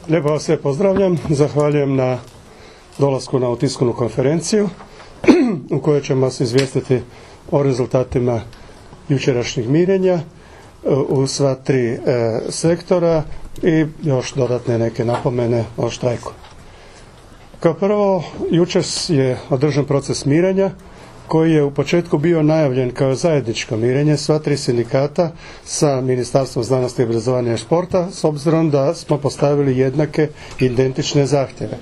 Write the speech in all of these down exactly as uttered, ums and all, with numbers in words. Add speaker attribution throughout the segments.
Speaker 1: Lijepo vas sve pozdravljam, zahvaljujem na dolasku na ovu tiskovnu konferenciju u kojoj ćemo vas izvijestiti o rezultatima jučerašnjih mirenja u sva tri e, sektora i još dodatne neke napomene o štrajku. Kao prvo, jučer je održan proces mirenja koji je u početku bio najavljen kao zajedničko mirenje sva tri sindikata sa Ministarstvom znanosti, obrazovanja i športa, s obzirom da smo postavili jednake identične zahtjeve.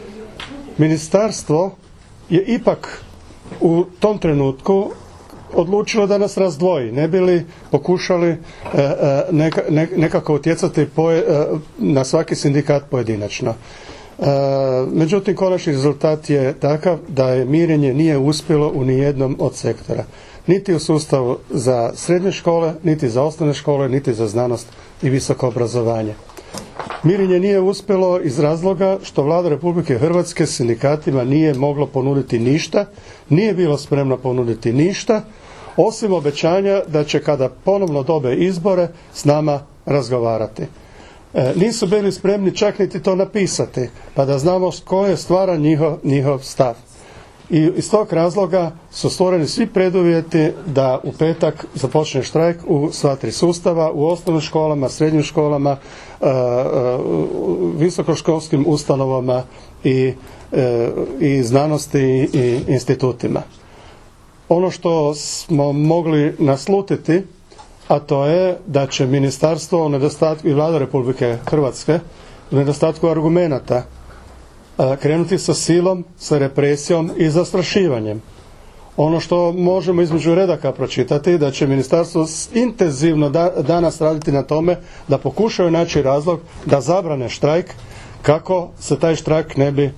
Speaker 1: Ministarstvo je ipak u tom trenutku odlučilo da nas razdvoji, ne bi li pokušali e, neka, ne, nekako utjecati poje, e, na svaki sindikat pojedinačno. E, međutim, konačni rezultat je takav da je mirenje nije uspjelo u nijednom od sektora. Niti u sustavu za srednje škole, niti za osnovne škole, niti za znanost i visoko obrazovanje. Mirenje nije uspjelo iz razloga što Vlada Republike Hrvatske sindikatima nije moglo ponuditi ništa, nije bilo spremno ponuditi ništa, osim obećanja da će kada ponovno dobe izbore s nama razgovarati. E, nisu bili spremni čak niti to napisati, pa da znamo koji je stvaran njihov, njihov stav. I iz tog razloga su stvoreni svi preduvjeti da u petak započne štrajk u sva tri sustava, u osnovnim školama, srednjim školama, e, e, visokoškolskim ustanovama i, e, i znanosti i, i institutima. Ono što smo mogli naslutiti, a to je da će ministarstvo u nedostatku i Vlada Republike Hrvatske u nedostatku argumenata krenuti sa silom, sa represijom i zastrašivanjem. Ono što možemo između redaka pročitati da će ministarstvo intenzivno da, danas raditi na tome da pokušaju naći razlog da zabrane štrajk kako se taj štrajk ne bi e,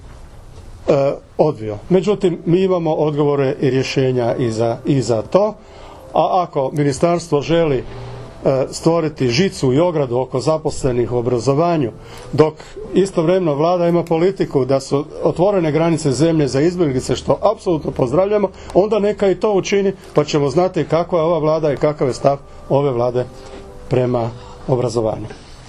Speaker 1: odvio. Međutim, mi imamo odgovore i rješenja i za, i za to, a ako ministarstvo želi stvoriti žicu i ogradu oko zaposlenih u obrazovanju, dok istovremeno Vlada ima politiku da su otvorene granice zemlje za izbjeglice, što apsolutno pozdravljamo, onda neka i to učini, pa ćemo znati kakva je ova Vlada i kakav je stav ove Vlade prema obrazovanju.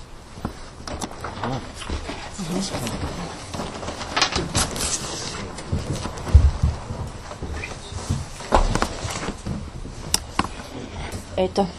Speaker 2: Eto.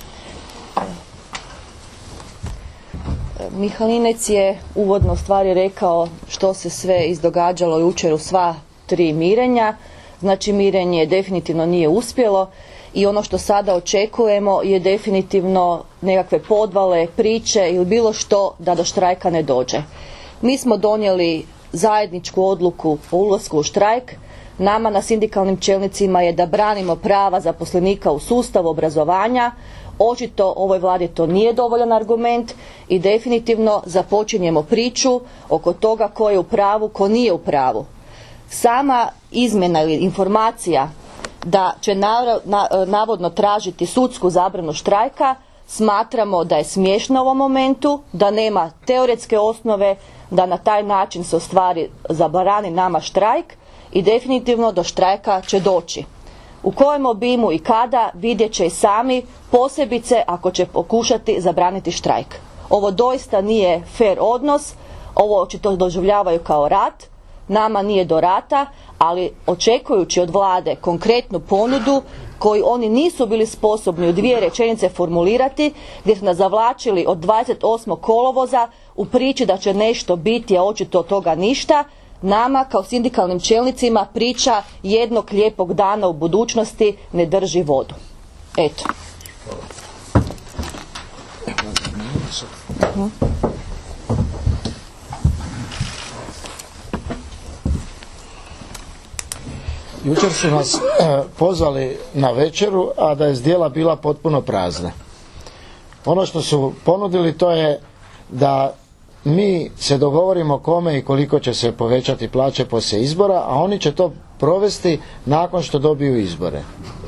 Speaker 2: Mihalinec je uvodno stvari rekao što se sve izdogađalo jučer u sva tri mirenja. Znači, mirenje definitivno nije uspjelo i ono što sada očekujemo je definitivno nekakve podvale, priče ili bilo što da do štrajka ne dođe. Mi smo donijeli zajedničku odluku o ulasku u štrajk. Nama na sindikalnim čelnicima je da branimo prava zaposlenika u sustavu obrazovanja. Očito ovoj Vladi to nije dovoljan argument i definitivno započinjemo priču oko toga ko je u pravu, ko nije u pravu. Sama izmjena ili informacija da će navodno tražiti sudsku zabranu štrajka smatramo da je smiješna u ovom momentu, da nema teoretske osnove da na taj način se ostvari zabrani nama štrajk i definitivno do štrajka će doći. U kojem obimu i kada vidjet će i sami, posebice ako će pokušati zabraniti štrajk. Ovo doista nije fer odnos, ovo očito doživljavaju kao rat, nama nije do rata, ali očekujući od Vlade konkretnu ponudu koju oni nisu bili sposobni u dvije rečenice formulirati, gdje su nas zavlačili od dvadeset osmog kolovoza u priči da će nešto biti, a očito od toga ništa, nama kao sindikalnim čelnicima priča jednog lijepog dana u budućnosti ne drži vodu. Eto.
Speaker 3: Jučer su nas eh, pozvali na večeru, a da je zdjela bila potpuno prazna. Ono što su ponudili to je da mi se dogovorimo kome i koliko će se povećati plaće poslije izbora, a oni će to provesti nakon što dobiju izbore.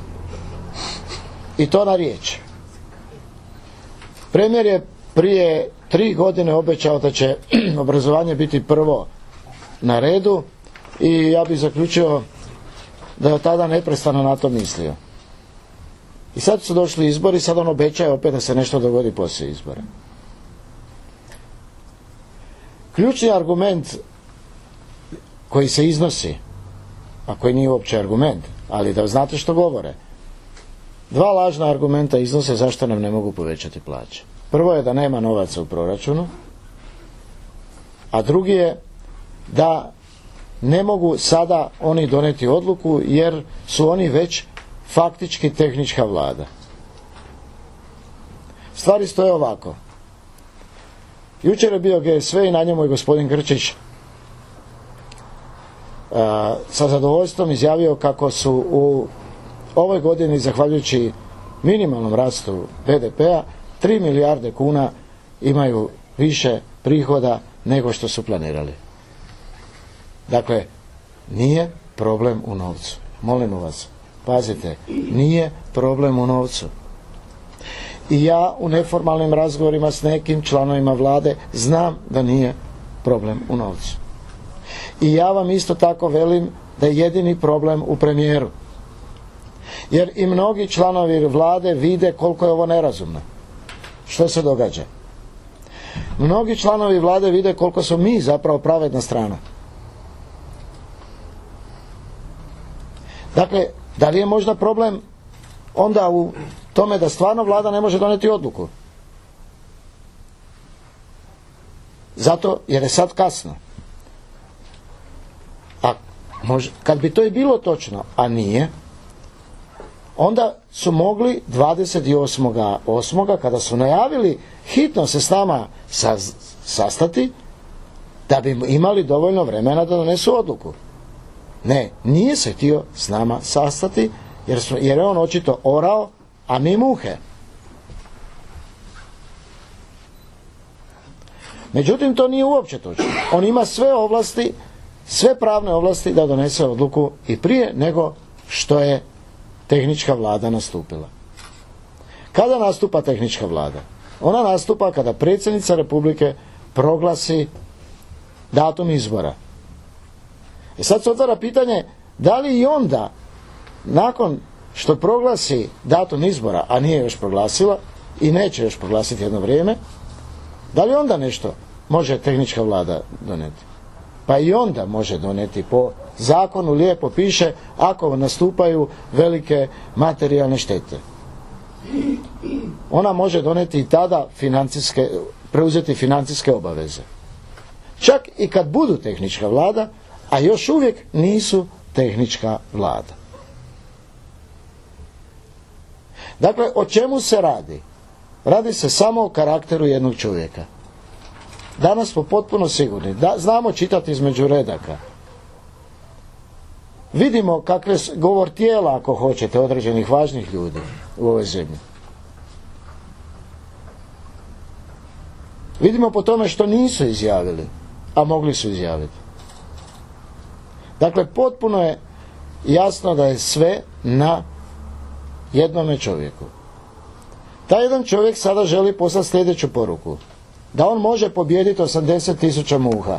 Speaker 3: I to na riječ. Premijer je prije tri godine obećao da će obrazovanje biti prvo na redu i ja bih zaključio da je od tada neprestano na to mislio. I sad su došli izbori, sad on obećaje opet da se nešto dogodi poslije izbora. ključni argument koji se iznosi, a koji nije uopće argument, ali da znate što govore, dva lažna argumenta iznose zašto nam ne mogu povećati plaće. Prvo je da nema novaca u proračunu, a drugi je da ne mogu sada oni doneti odluku jer su oni već faktički tehnička vlada. Stvari stoje ovako. Jučer je bio G S V i na njemu je gospodin Grčić a, sa zadovoljstvom izjavio kako su u ovoj godini, zahvaljujući minimalnom rastu B D P-a, tri milijarde kuna imaju više prihoda nego što su planirali. Dakle, nije problem u novcu. Molim vas, pazite, nije problem u novcu. I ja u neformalnim razgovorima s nekim članovima vlade znam da nije problem u novcu. I ja vam isto tako velim da je jedini problem u premijeru. Jer i mnogi članovi vlade vide koliko je ovo nerazumno. Što se događa? Mnogi članovi vlade vide koliko smo mi zapravo pravedna strana. Dakle, da li je možda problem onda u tome da stvarno vlada ne može donijeti odluku? Zato jer je sad kasno. A može, kad bi to i bilo točno, a nije, onda su mogli dvadeset osmog osmog kada su najavili hitno se s nama sastati, da bi imali dovoljno vremena da donesu odluku. Ne, nije se htio s nama sastati jer, su, jer je on očito orao, a mi muhe. Međutim, to nije uopće točno. On ima sve ovlasti, sve pravne ovlasti da donese odluku i prije nego što je tehnička vlada nastupila. Kada nastupa tehnička vlada? Ona nastupa kada predsjednica Republike proglasi datum izbora. I sad se otvara pitanje da li i onda, nakon što proglasi datum izbora, a nije još proglasila i neće još proglasiti jedno vrijeme, da li onda nešto može tehnička vlada donijeti? Pa i onda može donijeti, po zakonu lijepo piše, ako nastupaju velike materijalne štete. Ona može donijeti i tada financijske, preuzeti financijske obaveze. Čak i kad budu tehnička vlada, a još uvijek nisu tehnička vlada. Dakle, o čemu se radi? Radi se samo o karakteru jednog čovjeka. Danas smo potpuno sigurni, da znamo čitati između redaka. Vidimo kakve govor tijela, ako hoćete, određenih važnih ljudi u ovoj zemlji. Vidimo po tome što nisu izjavili, a mogli su izjaviti. Dakle, potpuno je jasno da je sve na jednome čovjeku. Taj jedan čovjek sada želi poslati sljedeću poruku. Da on može pobijediti osamdeset tisuća muha.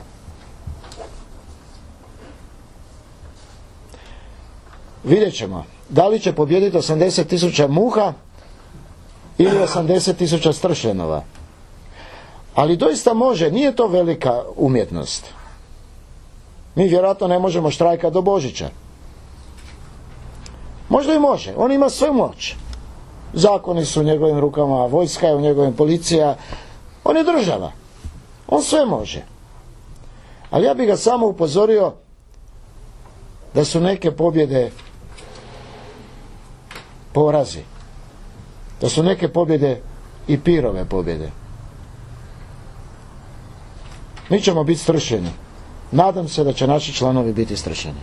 Speaker 3: Vidjet ćemo. Da li će pobijediti osamdeset tisuća muha ili osamdeset tisuća stršljenova. Ali doista može, nije to velika umjetnost. Mi vjerojatno ne možemo štrajkati do Božića. Možda i može, on ima sve moć. Zakoni su u njegovim rukama, vojska je u njegovim, policija, on je država. On sve može. Ali ja bih ga samo upozorio da su neke pobjede porazi. Da su neke pobjede i pirove pobjede. Mi ćemo biti stršeni. Nadam se da će naši članovi biti stršeni.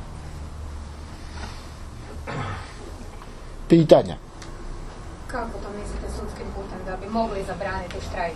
Speaker 3: Pitanja.
Speaker 4: Kako to mislite sudskim putem da bi mogli zabraniti štrajk?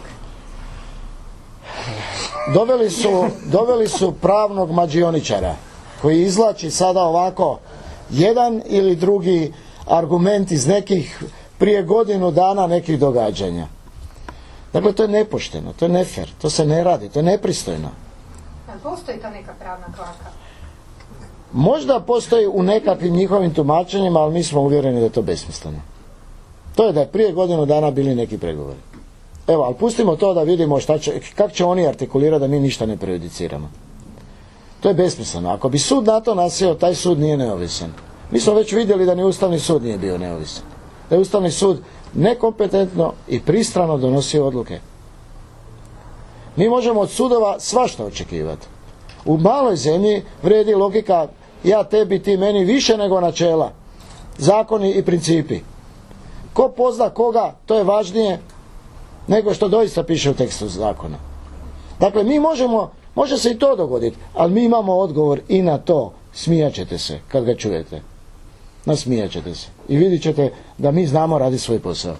Speaker 3: Doveli su, doveli su pravnog mađioničara koji izvlači sada ovako jedan ili drugi argument iz nekih prije godinu dana nekih događanja. Dakle, to je nepošteno, to je nefer, to se ne radi, to je nepristojno.
Speaker 4: Postoji ta neka pravna kvaka?
Speaker 3: Možda postoji u nekakvim njihovim tumačenjima, ali mi smo uvjereni da je to besmisleno. To je da je prije godinu dana bili neki pregovori. evo, ali pustimo to da vidimo šta će, kako će oni artikulirati da mi ništa ne prejudiciramo. To je besmisleno. Ako bi sud na to nasjeo, taj sud nije neovisan. Mi smo već vidjeli da ni Ustavni sud nije bio neovisan. Da je Ustavni sud nekompetentno i pristrano donosio odluke. Mi možemo od sudova svašta očekivati. U maloj zemlji vrijedi logika ja tebi, ti meni više nego načela. Zakoni i principi. Ko pozna koga, to je važnije nego što doista piše u tekstu zakona. Dakle, mi možemo, može se i to dogoditi, ali mi imamo odgovor i na to. Smijat ćete se kad ga čujete. Nasmijat ćete se. I vidit ćete da mi znamo radi svoj posao.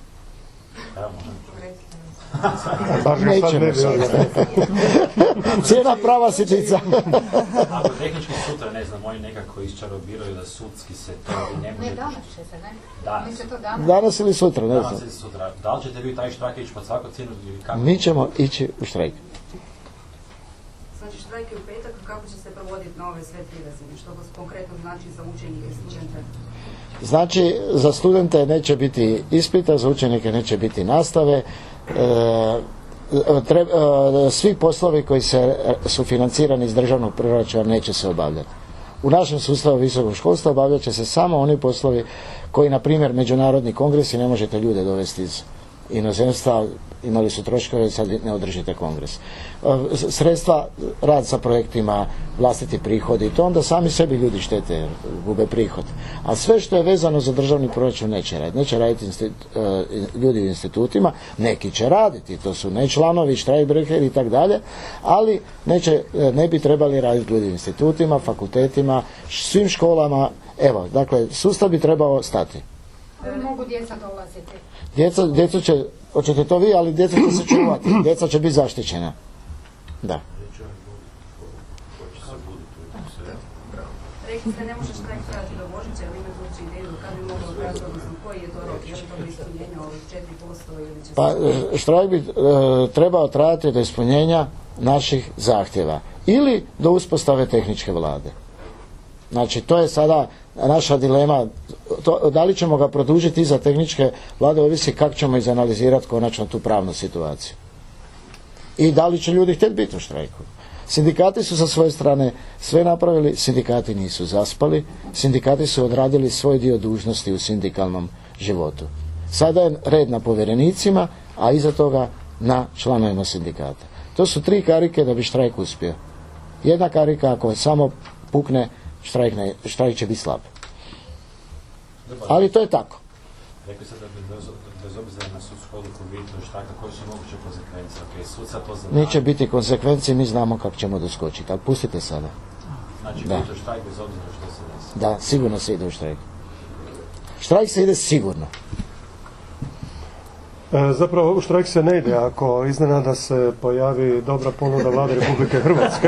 Speaker 3: Nećemo sad. Cijena prava sitnica.
Speaker 5: Ako tehnički sutra, ne znam, oni nekako iščarobiraju da sudski se to ne može...
Speaker 4: Ne, danas će se, ne?
Speaker 5: Danas.
Speaker 4: Mi se to danas.
Speaker 3: Danas ili sutra, ne znam.
Speaker 5: Danas ili sutra. Da li ćete vi taj štrajk ići pod svaku cijenu ili kako?
Speaker 3: Mi ćemo ići u štrajk.
Speaker 6: Znači štrajk je u petak, kako će se provoditi na ove sve tri razine? Što to konkretno znači za učenike i studente?
Speaker 3: Znači, za studente neće biti ispita, za učenike neće biti nastave. E, treba, e, svi poslovi koji se, su financirani iz državnog proračuna neće se obavljati. U našem sustavu visokog školstva obavljat će se samo oni poslovi koji, na primjer, međunarodni kongresi, ne možete ljude dovesti iz inozemstva, imali su troškove, sad ne održite kongres. Sredstva, rad sa projektima, vlastiti prihodi, to onda sami sebi ljudi štete jer gube prihod. A sve što je vezano za državni proračun neće raditi. Neće raditi ljudi u institutima, neki će raditi, to su ne članovi, štrajkbrekeri i tako dalje, ali neće, ne bi trebali raditi ljudi u institutima, fakultetima, svim školama. Evo, dakle, sustav bi trebao stati.
Speaker 4: Mogu djeca dolaziti.
Speaker 3: Djeca, djecu će, hoćete to vi, ali djeca će se čuvati, djeca će biti zaštićena. Da.
Speaker 6: Rekli ste ne može štrajk trajati do Božića, ali imate uopće ideju kad bi moglo trajati, odnosno koji je to rok, je li to do ispunjenja ovih četiri posto ili će se...
Speaker 3: Pa štrajk bi e, trebao trajati do ispunjenja naših zahtjeva ili do uspostave tehničke vlade. Znači, to je sada naša dilema, to, da li ćemo ga produžiti iza tehničke vlade, ovisi kako ćemo izanalizirati konačno tu pravnu situaciju. I da li će ljudi htjeti biti u štrajku. Sindikati su sa svoje strane sve napravili, sindikati nisu zaspali, sindikati su odradili svoj dio dužnosti u sindikalnom životu. Sada je red na povjerenicima, a iza toga na članovima sindikata. To su tri karike da bi štrajk uspio. Jedna karika ako samo pukne, štrajk, ne, štrajk će biti slab. Ali to je tako.
Speaker 5: Rekli ste da bi bez, bez obzira na sudsku odluku vidite štrajka, koje su moguće konsekvencije? Okay, sud sad to zna.
Speaker 3: Neće biti konsekvencije, mi znamo kako ćemo doskočiti, ali pustite sada.
Speaker 5: Znači,
Speaker 3: da.
Speaker 5: vidite štrajk bez obzira što se desi?
Speaker 3: Da, sigurno se ide u štrajk. Štrajk se ide sigurno.
Speaker 1: E, zapravo u štrajk se ne ide ako iznenada se pojavi dobra ponuda Vlade Republike Hrvatske.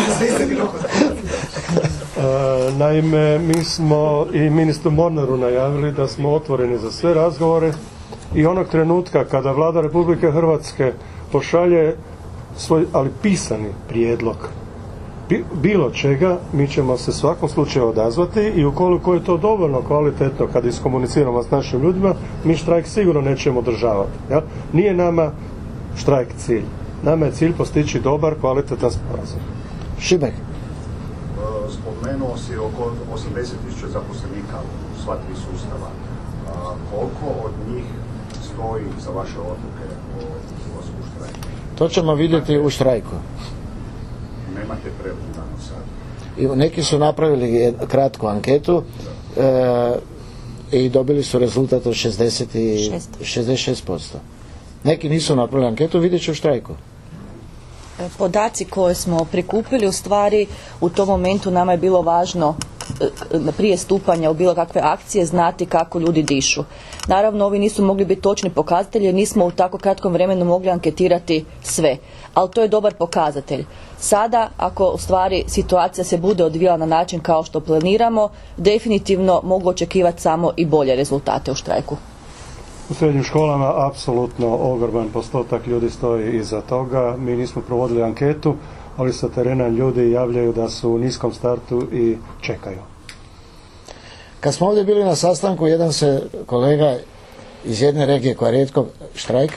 Speaker 1: E, naime, mi smo i ministru Mornaru najavili da smo otvoreni za sve razgovore i onog trenutka kada Vlada Republike Hrvatske pošalje svoj, ali pisani prijedlog bilo čega, mi ćemo se svakom slučaju odazvati i ukoliko je to dovoljno kvalitetno kad iskomuniciramo s našim ljudima, mi štrajk sigurno nećemo održavati. Ja? Nije nama štrajk cilj. Nama je cilj postići dobar, kvalitetan sporazum.
Speaker 3: Šimek.
Speaker 7: Spomenuo si oko osamdeset tisuća zaposlenika u sva tri sustava. A, koliko od njih stoji za vaše odluke o ulasku u štrajk?
Speaker 3: To ćemo vidjeti u štrajku.
Speaker 7: Nemate preuzdano sad.
Speaker 3: I neki su napravili kratku anketu e, i dobili su rezultat od šezdeset šest posto. Neki nisu napravili anketu, vidjet će u štrajku.
Speaker 2: Podaci koje smo prikupili, u stvari u tom momentu nama je bilo važno prije stupanja u bilo kakve akcije znati kako ljudi dišu. Naravno, ovi nisu mogli biti točni pokazatelji jer nismo u tako kratkom vremenu mogli anketirati sve, ali to je dobar pokazatelj. Sada, ako u stvari situacija se bude odvijala na način kao što planiramo, definitivno mogu očekivati samo i bolje rezultate u štrajku.
Speaker 1: U srednjim školama apsolutno ogroman postotak ljudi stoji iza toga. Mi nismo provodili anketu, ali sa terena ljudi javljaju da su u niskom startu i čekaju.
Speaker 3: Kad smo ovdje bili na sastanku, jedan se kolega iz jedne regije koja rijetko štrajka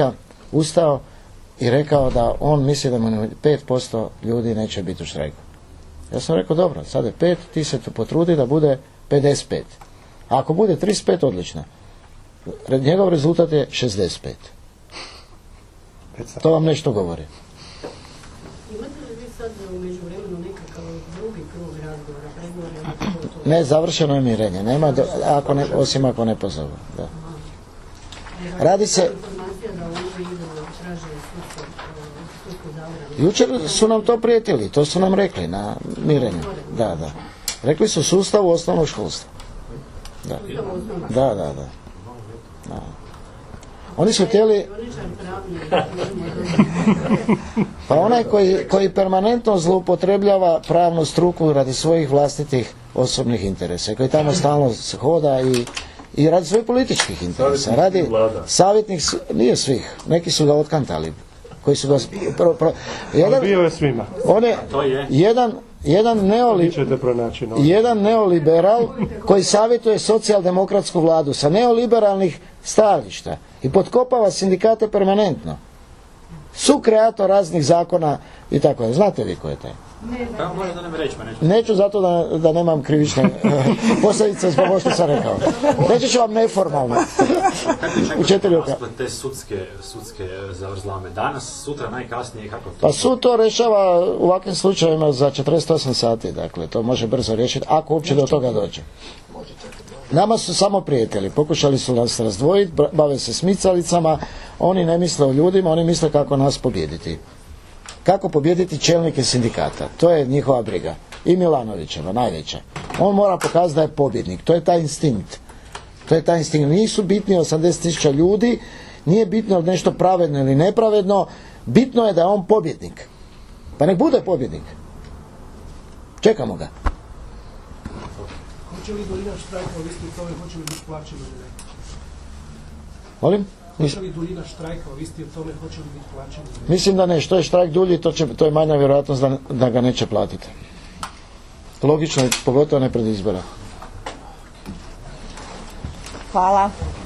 Speaker 3: ustao i rekao da on misli da mu pet posto ljudi neće biti u štrajku. Ja sam rekao, dobro, sad je pet, ti se tu potrudi da bude pedeset pet. A ako bude trideset pet, odlično. Njegov rezultat je šezdeset pet. To vam nešto govori.
Speaker 6: Imate li vi sad u međuvremenu nekakav drugi krug razgovora, pregovora?
Speaker 3: Ne, završeno je mirenje. Nema do, ako ne, osim ako ne pozovu. Da. Radi se... Jučer su nam to prijetili, to su nam rekli na mirenju. Da, da. Rekli su sustavu osnovnog školstva. Da, da, da. da. da. Oni su htjeli... Pa onaj koji, koji permanentno zloupotrebljava pravnu struku radi svojih vlastitih osobnih interesa, koji tamo stalno hoda i, i radi svojih političkih interesa. Radi savjetnik, nije svih, neki su ga otkantali. Koji su ga... Pro, pro, jedan,
Speaker 1: bio je svima.
Speaker 3: On je jedan, jedan, neoli, jedan neoliberal koji savjetuje socijaldemokratsku vladu sa neoliberalnih stajališta i potkopava sindikate permanentno. Sukreator raznih zakona i tako je. Znate vi ko je taj?
Speaker 5: Da, možda ne reći, neću.
Speaker 3: Neću zato da, da nemam krivične posljedice zbog ovo što sam rekao. Reći ću vam neformalno. U četiri oka.
Speaker 5: Te sudske, sudske zavrzlame danas, sutra najkasnije, kako to?
Speaker 3: Pa sud to rešava u ovakvim slučajevima za četrdeset osam sati, dakle, to može brzo riješiti, ako uopće do toga dođe. Nama su samo prijatelji, pokušali su nas razdvojiti, bave se smicalicama, oni ne misle o ljudima, oni misle kako nas pobijediti. Kako pobijediti čelnike sindikata, to je njihova briga. I Milanovićeva, najveća. On mora pokazati da je pobjednik, to je taj instinkt. To je taj instinkt. Nisu bitni osamdeset tisuća ljudi, nije bitno nešto pravedno ili nepravedno, bitno je da je on pobjednik. Pa nek bude pobjednik. Čekamo ga.
Speaker 8: Hoće li duljina štrajka ovisiti o tome hoće li biti plaćeni ili ne?
Speaker 3: Molim?
Speaker 8: Hoće li duljina štrajka ovisiti o tome hoće li biti plaćeni ili ne?
Speaker 3: Mislim da ne. Što je štrajk dulji, to, će, to je manja vjerojatnost da, da ga neće platiti. Logično je, pogotovo ne pred izbora.
Speaker 2: Hvala.